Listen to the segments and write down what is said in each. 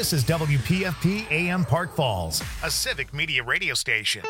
This is WPFP AM Park Falls, a civic media radio station.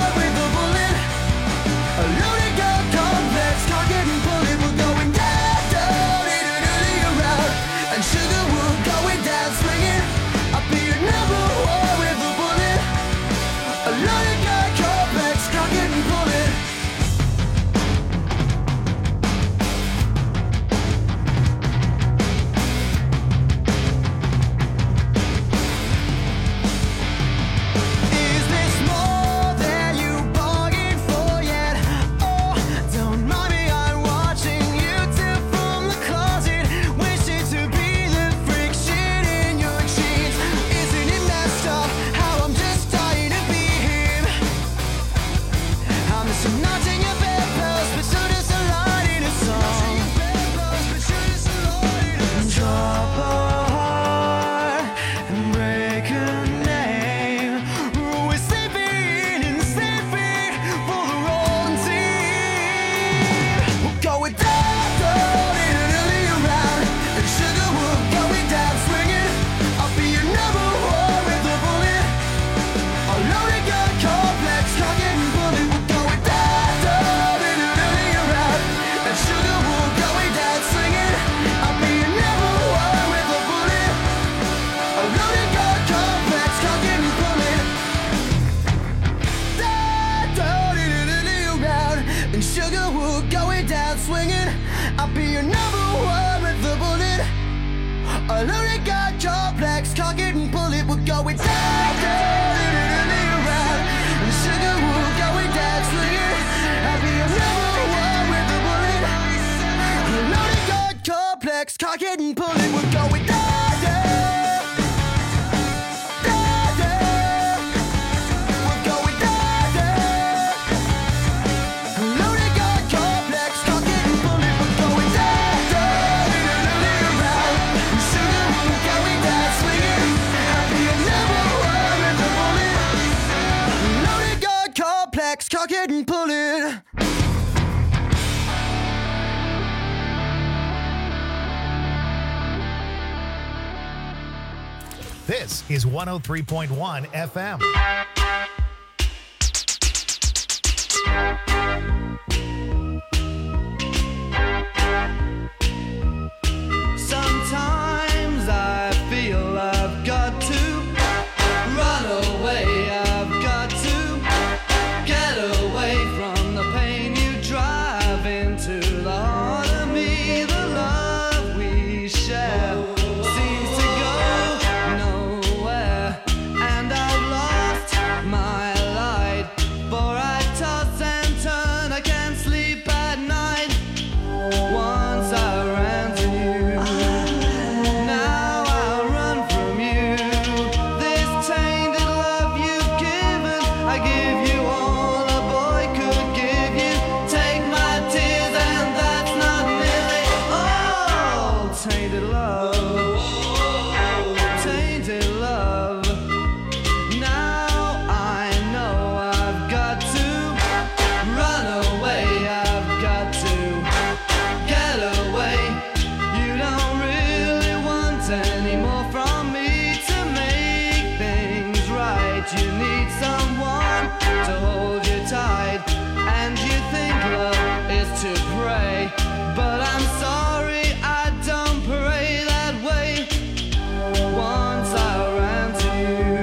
Loaded gun complex, can't get and pull it. We're going down. Sugarwood going down swinging. I'll be your number one with the bullet. A loaded gun complex, cock it and pull it. We're going down, down, around. Sugarwood going down swinging. I'll be your number one with the bullet. A loaded gun complex, cock it and pull it. We're going down, down. Cock it and pull it. This is 103.1 FM. Sometimes I feel I've got to run away. I've got to get away from the pain you drive into the heart of me. The love we share seems to go nowhere, and I've lost my light. For I toss and turn, I can't sleep at night. Once I ran to you, now I run from you. This tainted love you've given, I give you all a boy could give you. Take my tears and that's not nearly all. Tainted love, tainted love. Now I know I've got to run away. I've got to get away. You don't really want any more from me to make things right. You need someone to hold you tight, and you think love is to pray, but I'm sorry, I don't pray that way. Once I ran to you,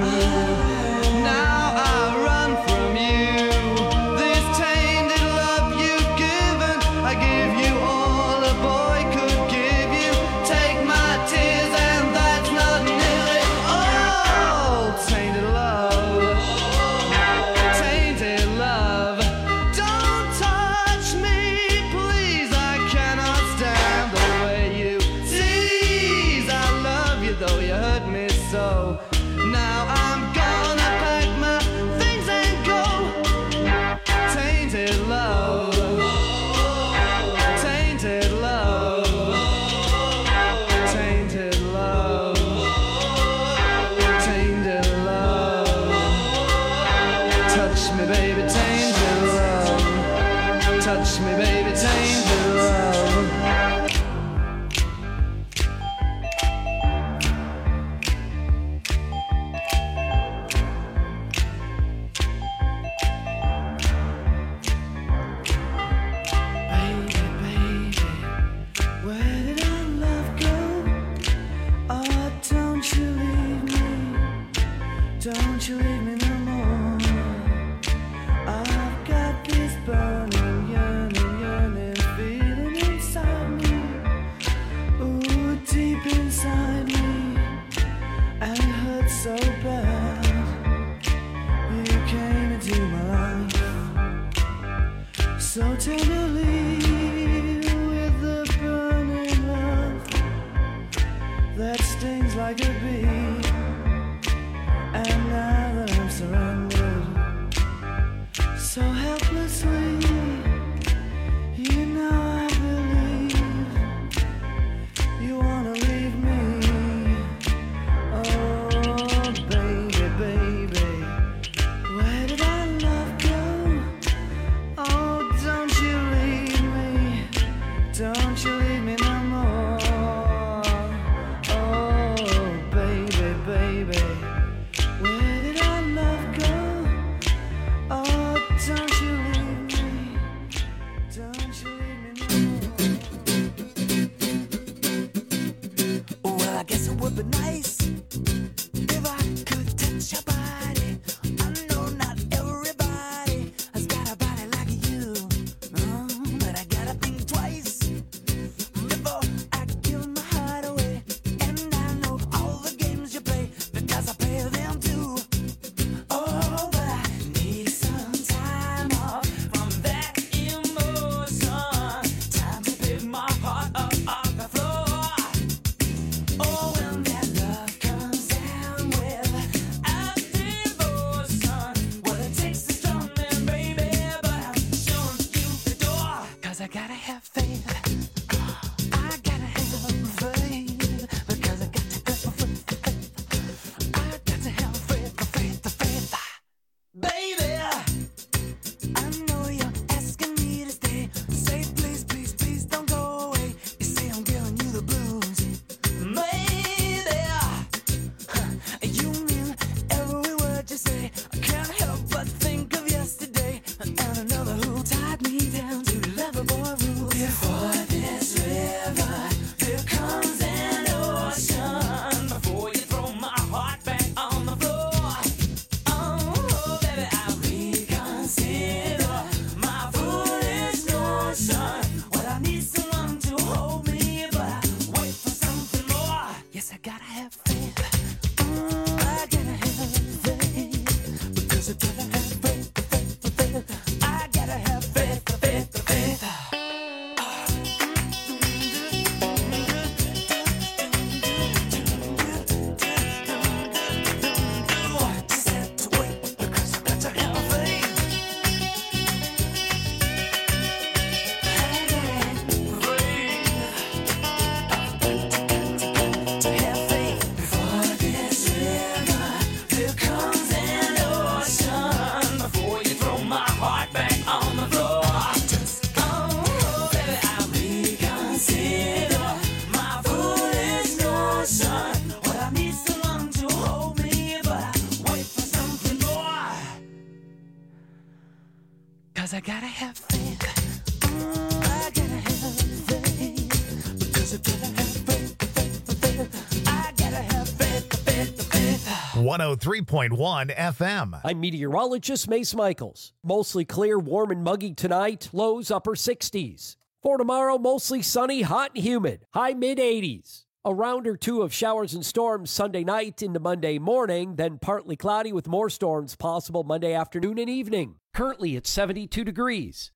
now I run from you. This tainted love you've given, I give you all a boy could give you. Take my tears and that's not nearly all. Tainted love, tainted love. Don't touch me, please, I cannot stand the way you tease. I love you though you hurt me so. Now I'm gonna pack my things and go. Tainted love, tainted love, tainted love, tainted love. Touch me, baby, tainted love. Touch me, baby, tainted love. Baby, baby, where did our love go? Oh, don't you leave me. Don't you leave me no more. I've got this burning, yearning feeling inside me. Ooh, deep inside me. And it hurts so bad. You came into my life so tenderly, with the burning love that stings like a bee. And now that I'm surrounded so helplessly, you know I believe you wanna leave me. Oh, baby, baby, where did our love go? Oh, don't you leave me. Don't you leave me no more. Oh, baby, baby, where did our love go? Oh, don't you leave me. Don't you leave me no more. Well, I guess it would be nice if I could touch your body. I know not everybody has got a body like you. I gotta have faith. I gotta have faith. Because I got to have faith. I got to have faith. Baby, I know you're asking me to stay. Say please, please, please don't go away. You say I'm giving you the blues. Maybe you mean every word you say. I can't help but think of yesterday and another who tied me down to Loverboy rules. Before this river, there comes an ocean. Before you throw my heart back on the floor. Oh, baby, I reconsider my foolish notion. Well, I need someone to hold me, but I wait for something more. Yes, I gotta have faith. I gotta have faith. Because I gotta have faith. I gotta have faith. Just have to wait because I got to have faith. To have faith. Before this river, there comes an ocean. Before you throw my heart back on the floor. Oh, baby, I reconsider my foolish notion. Well, I need someone to hold me, but I wait for something more. 'Cause I gotta have faith. I gotta have faith. Because I gotta have faith. I gotta have faith. 103.1 FM. I'm meteorologist Mace Michaels. Mostly clear, warm and muggy tonight. Lows upper 60s. For tomorrow, mostly sunny, hot and humid. High mid-80s. A round or two of showers and storms Sunday night into Monday morning, then partly cloudy with more storms possible Monday afternoon and evening. Currently at 72 degrees.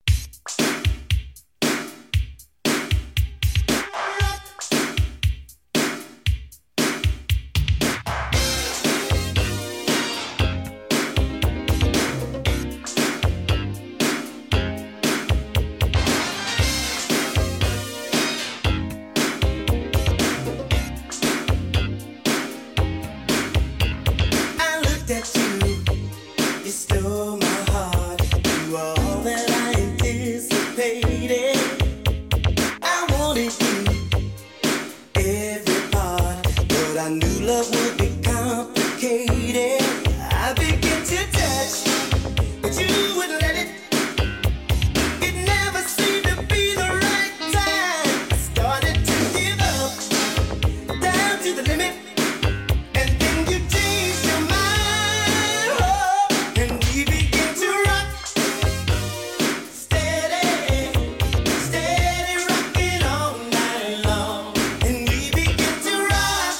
I looked at you, you stole my heart. You were all that I anticipated. I wanted you, every part, but I knew love would be complicated. I began to touch, but you wouldn't let it. It never seemed to be the right time. I started to give up, down to the limit. And then you changed your mind, oh, and we began to rock, steady, steady rocking all night long. And we began to rock,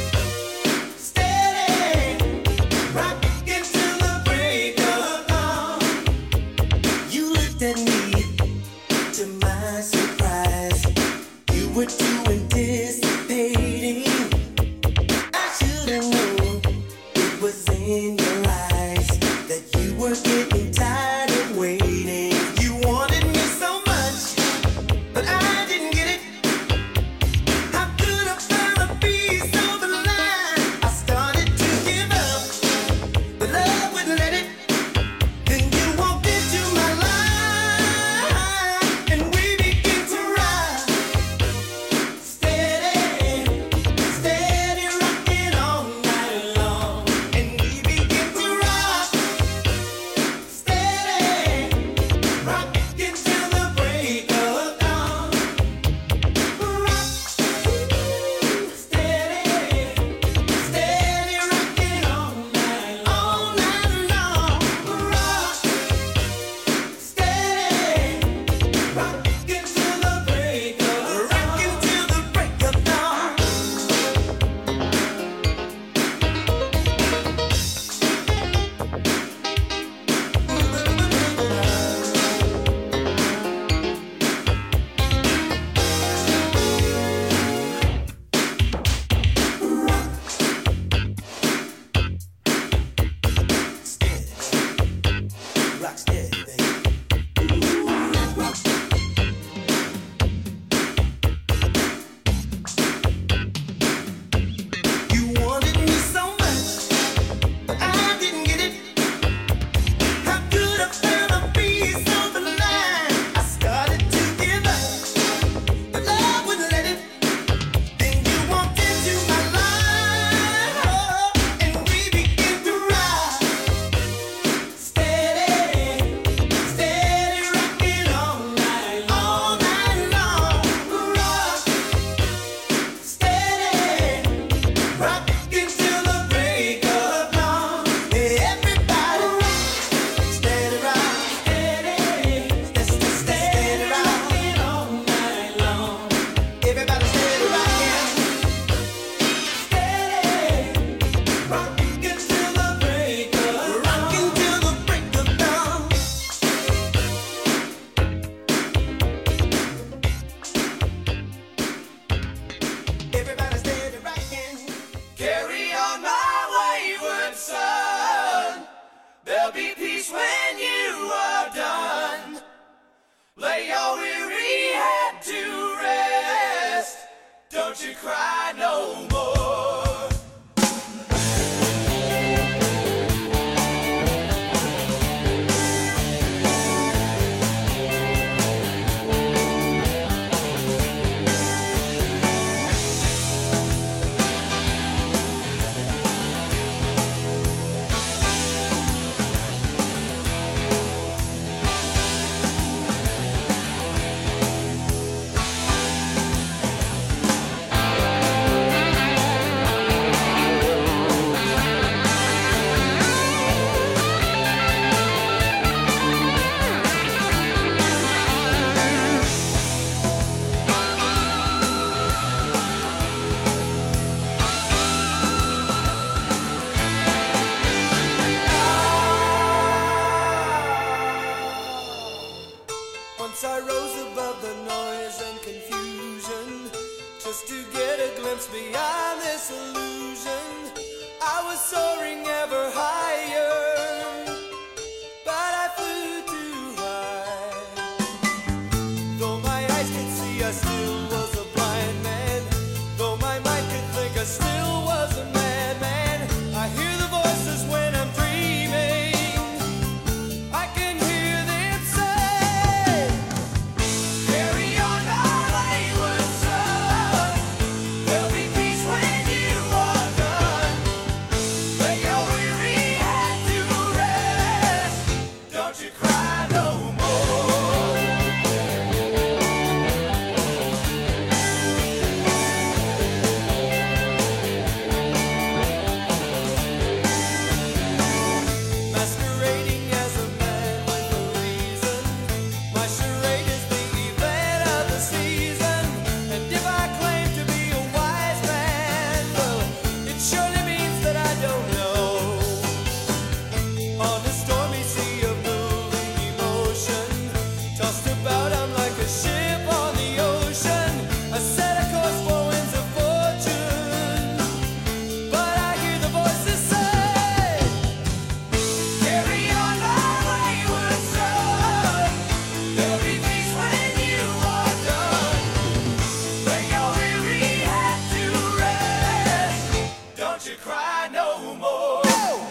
steady, rocking till the break of dawn. You looked at me, to my surprise, you were too anticipating. I should have known it was in your eyes that you were getting tired of waiting. You wanted me so much, but I didn't get it. How could I find a piece of the line? I started to give up, but love wouldn't let it. Then you walked into my life, and we began to ride, steady. just to get a glimpse beyond this illusion. I was soaring ever higher, but I flew too high. Though my eyes could see, I still was a blind man. Though my mind could think, I still was a madman. I hear the voices when I'm dreaming. I can hear them say, carry on our wayward son. There'll be peace when you are done. Lay your weary head to rest. Don't you cry no more. Masquerading as a man with a reason. My charade is the event of the season. And if I claim to be a wise man, well, it surely means that I don't know. On a stormy sea of moving emotion, tossed about, I'm like a ship on the ocean. I set a course for winds of fortune, but I hear the voices say, carry on our wayward son. There'll be peace when you are done. Lay your weary head to rest. Don't you cry no more.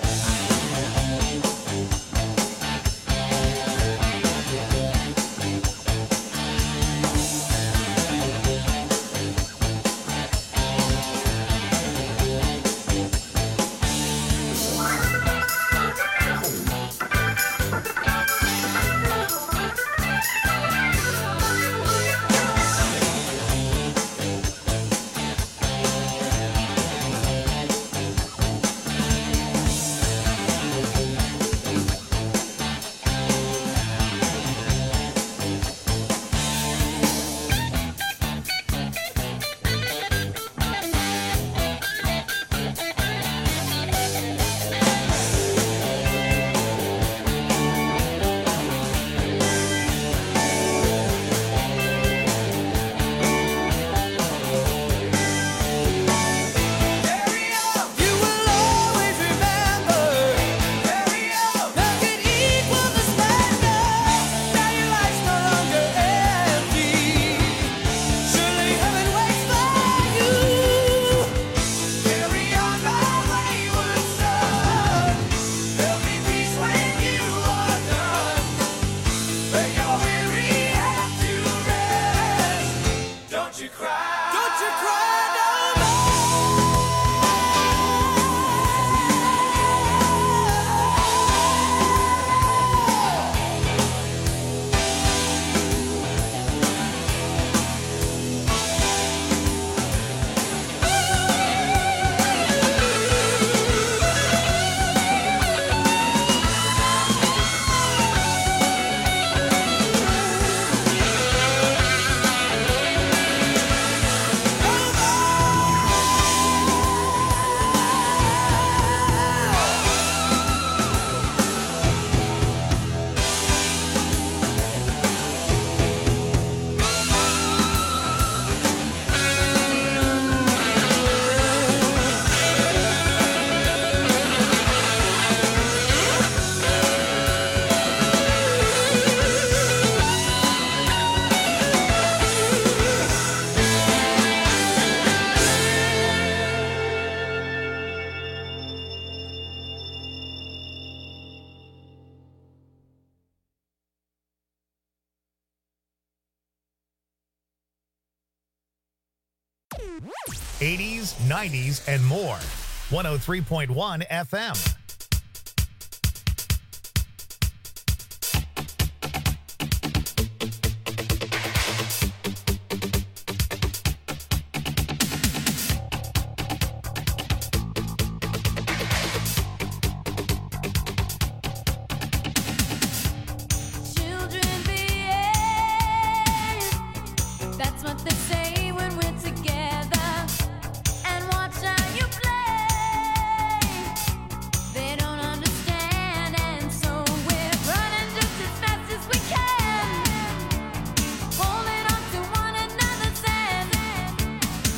You will always remember. Carry on. Nothing equals the splendor. Now your life's no longer empty. Surely heaven waits for you. Carry on, my wayward son. There'll be peace when you are done. Lay your weary head to rest. Don't you cry. Don't you cry no '80s, '90s, and more. 103.1 FM. Children behave. That's what they say when we're together. And watch how you play. They don't understand, and so we're running just as fast as we can, holding on to one another's hand.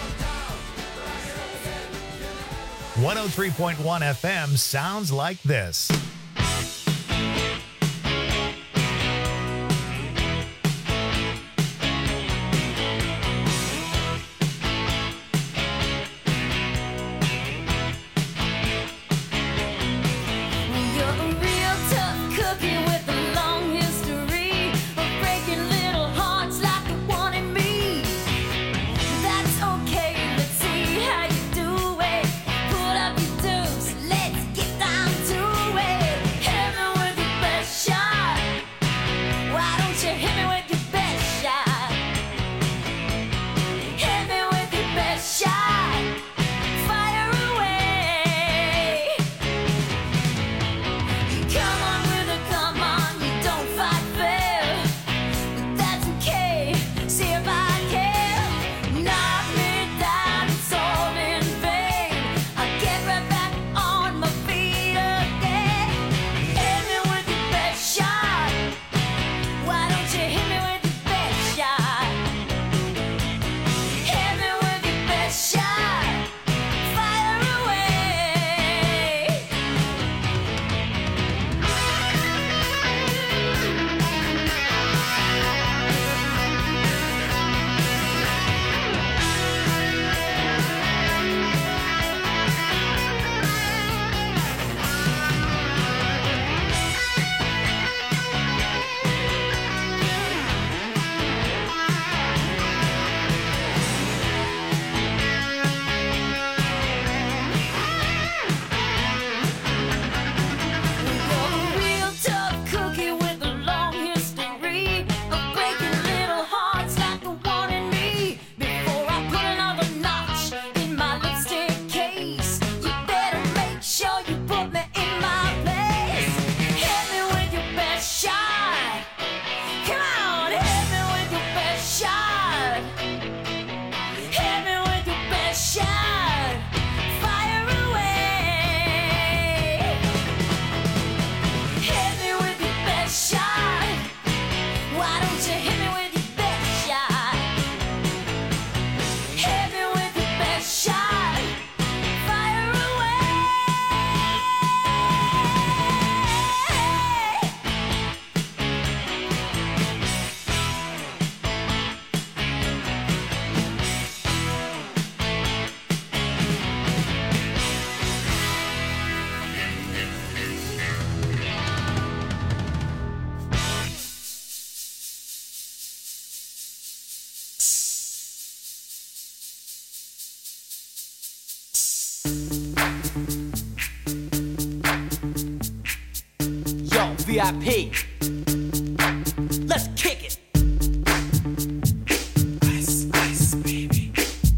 .1 FM sounds like this. You're a real tough cookie with a long history of breaking little hearts like the one in me. That's okay, let's see how you do it. Pull up your dukes, let's get down to it. VIP. Let's kick it. Ice, ice, baby.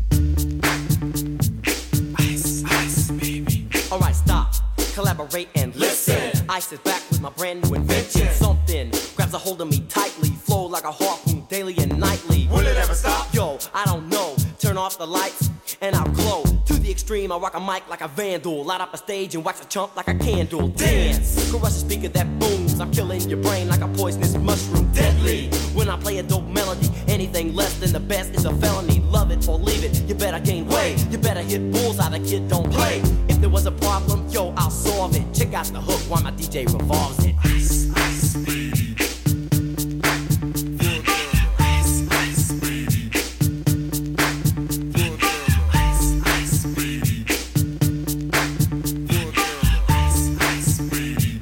Ice, ice, baby. Alright, stop, collaborate and listen. Ice is back with my brand new invention. Something grabs a hold of me tightly, flow like a harpoon daily and nightly. Will it ever stop? Yo, I don't know. Turn off the lights and I'll glow. To the extreme, I rock a mic like a vandal. Light up a stage and wax a chump like a candle. Dance, crush a speaker that booms. I'm killing your brain like a poisonous mushroom. Deadly, when I play a dope melody. Anything less than the best is a felony. Love it or leave it, you better gain weight. You better hit bullseye, the kid don't play. If there was a problem, yo, I'll solve it. Check out the hook while my DJ revolves it. Ice, ice, baby. Ice, ice, baby. Ice, ice, baby. Ice, ice, baby.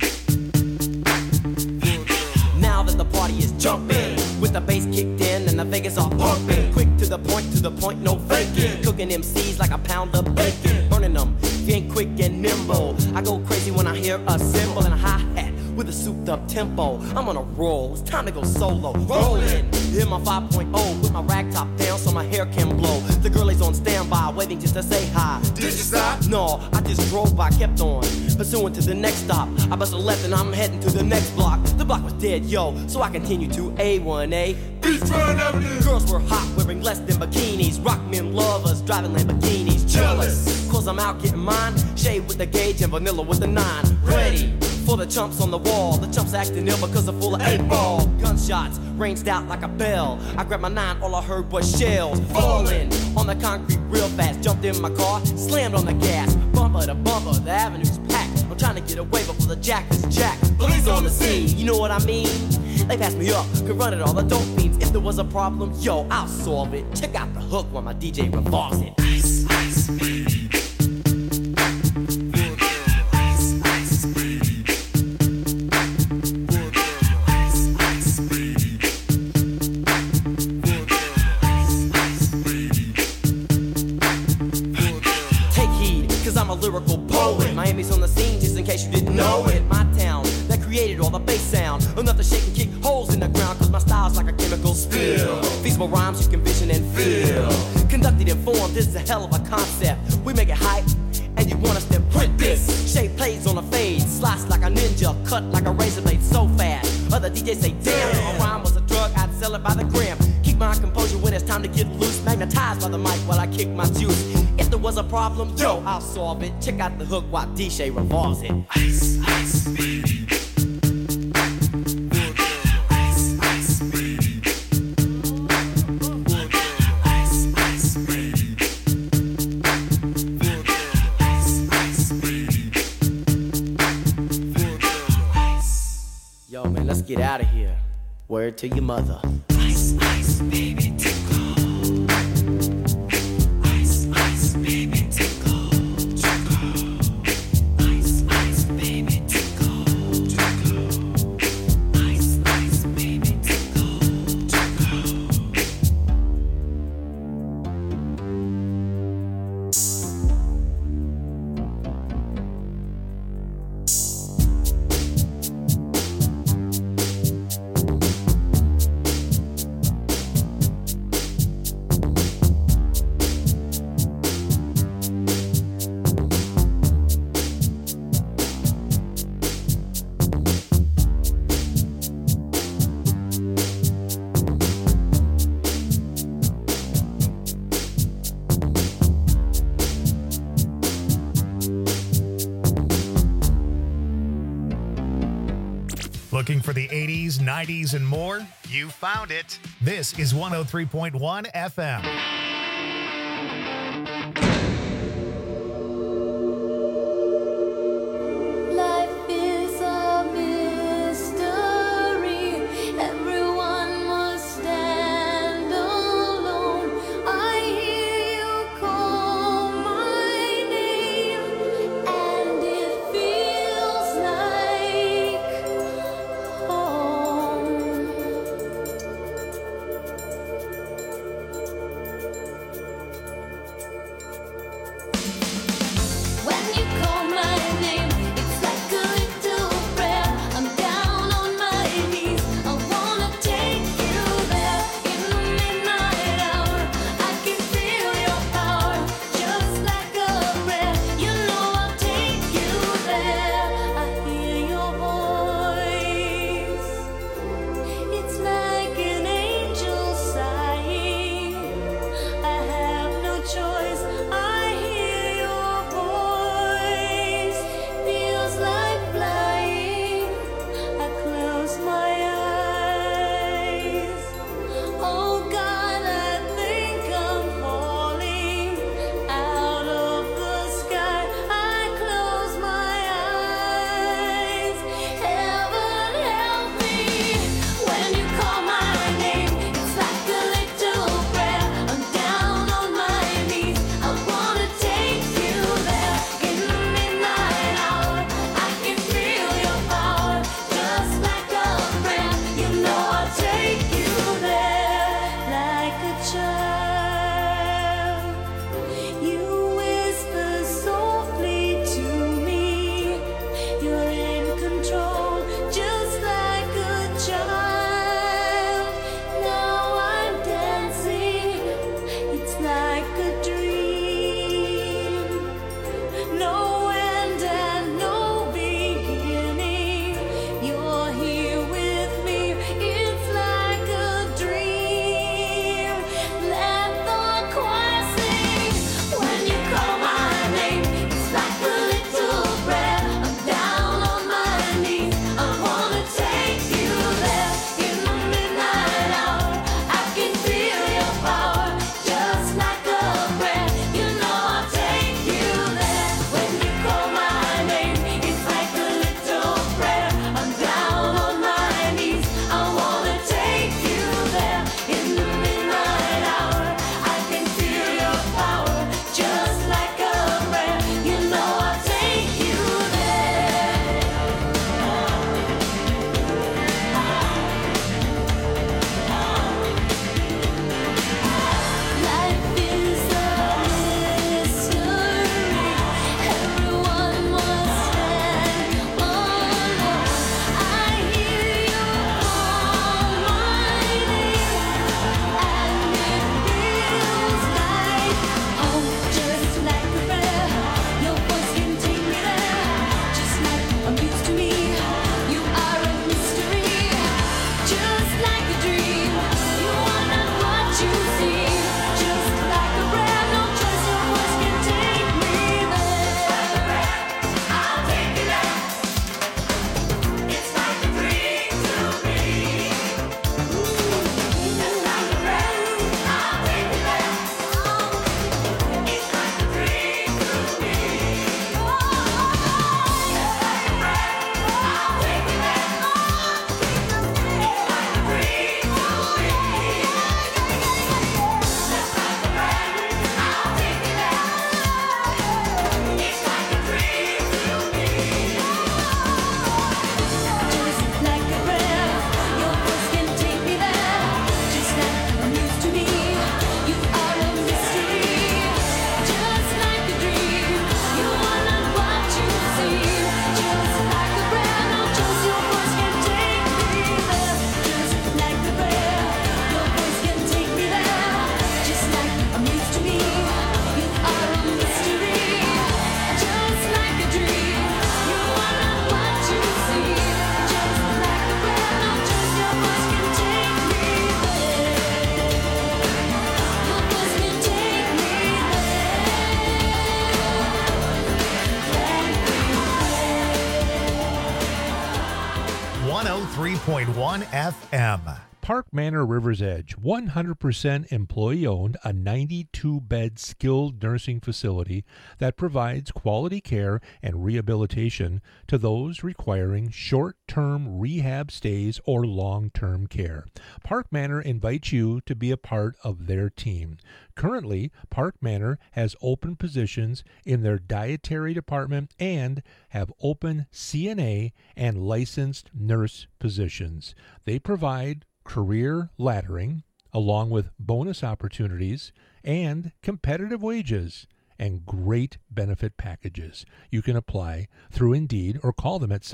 Now that the party is jumping, with the bass kicked in and the Vegas are pumping. Quick to the point, no faking. Cooking MCs like a pound of bacon. Burning them, if you ain't quick and nimble. I go crazy when I hear a cymbal and a hi-hat with a souped up tempo. I'm on a roll, it's time to go solo. Rolling, hit my 5.0 with my rag top down so my hair can blow. The girl is on standby, waiting just to say hi. Did you stop? No, I just drove by, kept on pursuing to the next stop. I bust a left and I'm heading to the next block. The block was dead, yo, so I continued to A1A. Beachfront Avenue. Girls were hot, wearing less than bikinis. Rock men lovers, driving Lamborghinis. Jealous, cause I'm out getting mine. Shade with the gauge and vanilla with the 9. Ready for the chumps on the wall. The chumps acting ill because they're full of 8-ball. Gunshots ranged out like a bell. I grabbed my 9, all I heard was shells falling on the concrete real fast. Jumped in my car, slammed on the gas. Bumper to bumper, the avenue's packed. I'm trying to get away before the jack is jacked. Police on the scene, you know what I mean? They passed me up, could run it all, the dope fiends. If there was a problem, yo, I'll solve it. Check out the hook while my DJ revolves it. Ice, ice, baby. Ice, ice, baby. Ice, ice, baby. Ice, ice, baby. Take heed, cause I'm a lyrical poet. Miami's on the scene, just in case you didn't know it. My town, that created all the bass sound. Enough to shake and kick holes in the ground, cause my style's like a chemical spill. Feasible rhymes you can vision and feel. Conducted in form, this is a hell of a concept. We make it hype, and you want us to print this. Shape plays on a fade, slice like a ninja, cut like a razor blade so fast. Other DJs say, damn, if a rhyme was a drug, I'd sell it by the gram. Keep my composure when it's time to get loose. Magnetized by the mic while I kick my juice. If there was a problem, yo, I'll solve it. Check out the hook while DJ revolves it. Ice, ice, baby. Ice, ice, baby. Ice, ice, baby. Ice, ice, baby. Ice, Yo, man, let's get out of here. Word to your mother. ice, ice, baby, tickle. Ice, ice, baby, tickle. Tickle. Ice, ice, baby, tickle. Tickle. Ice, ice, baby, tickle. Tickle. Looking for the 80s, 90s, and more? You found it. This is 103.1 FM. Life is a mystery. Everyone must stand alone. I hear you call my name, and it feels like home. 103.1 FM. Park Manor River's Edge, 100% employee-owned, a 92-bed skilled nursing facility that provides quality care and rehabilitation to those requiring short-term rehab stays or long-term care. Park Manor invites you to be a part of their team. Currently, Park Manor has open positions in their dietary department and have open CNA and licensed nurse positions. They provide career laddering, along with bonus opportunities and competitive wages and great benefit packages. You can apply through Indeed or call them at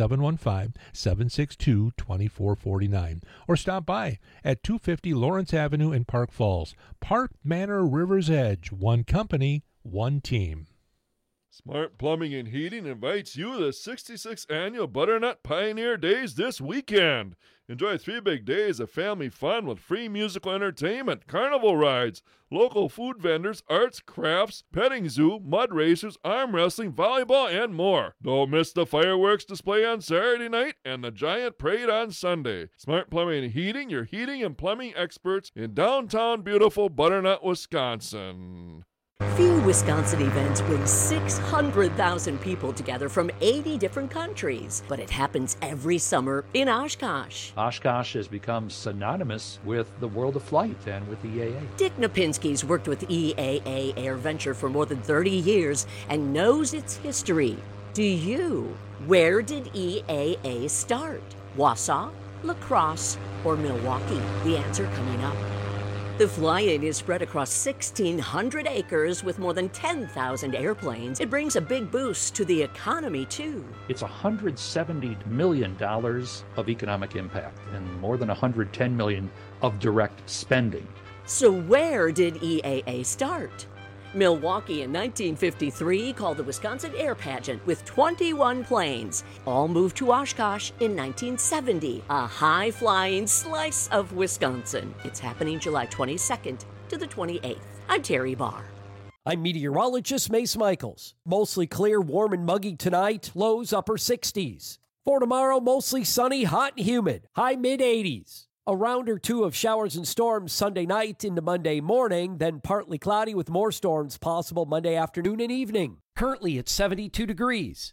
715-762-2449 or stop by at 250 Lawrence Avenue in Park Falls. Park Manor River's Edge, one company, one team. Smart Plumbing and Heating invites you to the 66th Annual Butternut Pioneer Days this weekend. Enjoy 3 big days of family fun with free musical entertainment, carnival rides, local food vendors, arts, crafts, petting zoo, mud racers, arm wrestling, volleyball, and more. Don't miss the fireworks display on Saturday night and the giant parade on Sunday. Smart Plumbing and Heating, your heating and plumbing experts in downtown beautiful Butternut, Wisconsin. Few Wisconsin events bring 600,000 people together from 80 different countries, but it happens every summer in Oshkosh. Oshkosh has become synonymous with the world of flight and with the EAA. Dick Napinski's worked with EAA Air Venture for more than 30 years and knows its history. Do you? Where did EAA start? Wausau, La Crosse, or Milwaukee? The answer coming up. The fly-in is spread across 1,600 acres with more than 10,000 airplanes. It brings a big boost to the economy, too. It's $170 million of economic impact and more than $110 million of direct spending. So where did EAA start? Milwaukee in 1953 called the Wisconsin Air Pageant with 21 planes. All moved to Oshkosh in 1970, a high-flying slice of Wisconsin. It's happening July 22nd to the 28th. I'm Terry Barr. I'm meteorologist Mace Michaels. Mostly clear, warm and muggy tonight, lows upper 60s. For tomorrow, mostly sunny, hot and humid, high mid-80s. A round or two of showers and storms Sunday night into Monday morning, then partly cloudy with more storms possible Monday afternoon and evening. Currently at 72 degrees.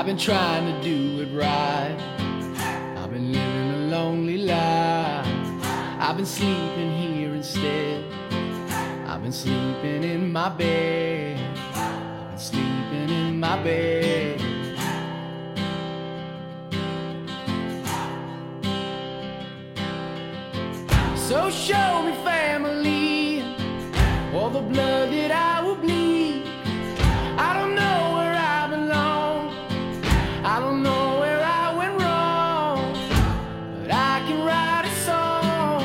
I've been trying to do it right. I've been living a lonely life. I've been sleeping here instead. I've been sleeping in my bed. I've been sleeping in my bed. So show me family, all the blood that I will bleed. I don't know where I belong. I don't know where I went wrong, but I can write a song.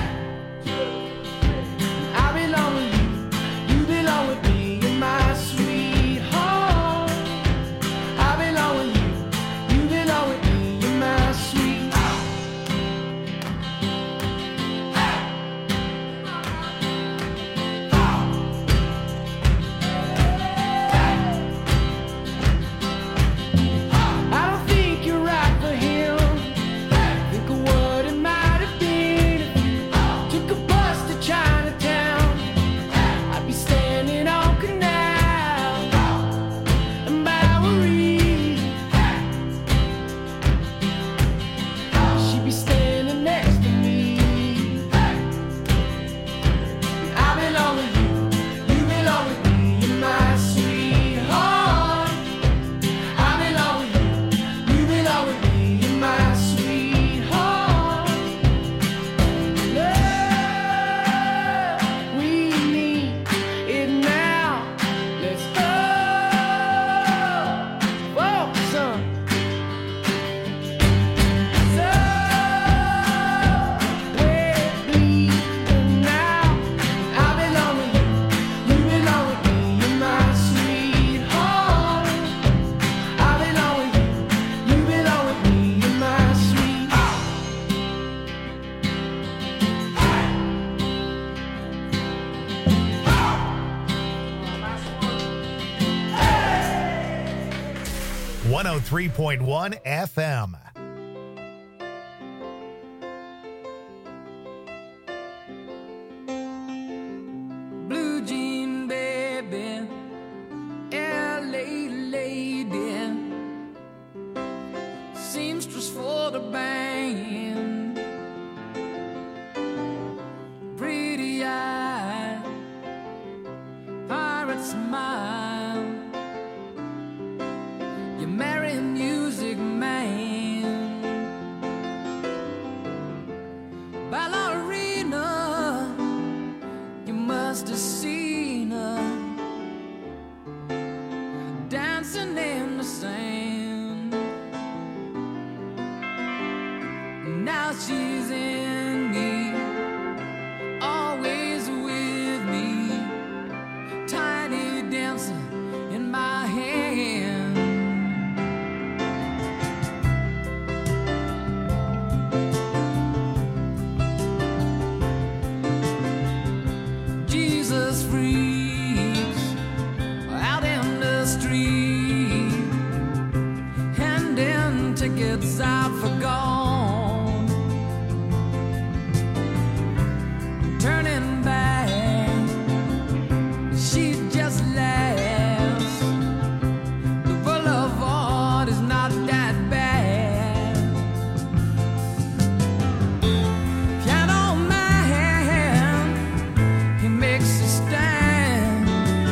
I belong with you, you belong with me, you're my sweetheart. I belong with you, you belong with me, you're my sweetheart. I don't think you're right for him. Think of what it might have been if you took a bus to Chinatown. I'd be standing on Canal and Bowery. She'd be standing next to me. I belong with you, you belong with me, you're my sweetheart. I belong with you, you belong with me, you're my sweetheart. Love, we need it now. Let's go, focus on. So we're bleeding now. I belong with you, you belong with me, you're my sweetheart. I belong with you, you belong with me, you're my sweetheart. 103.1 FM. Blue jean baby, LA lady, seamstress for the band, pretty eye, pirate smile. You marry a music man, ballerina. You must have seen her dancing in the sand. Now she's in me, always with me, tiny dancer in my hand. Jesus freaks out in the street, handing tickets out for gone, turning back, she just laughs. The boulevard is not that bad. Piano man, he makes a stand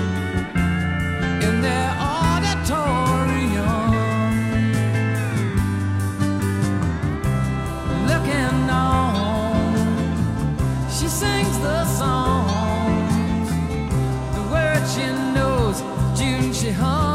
in their auditorium, looking on. She sings the songs, the words she knows, June she hums.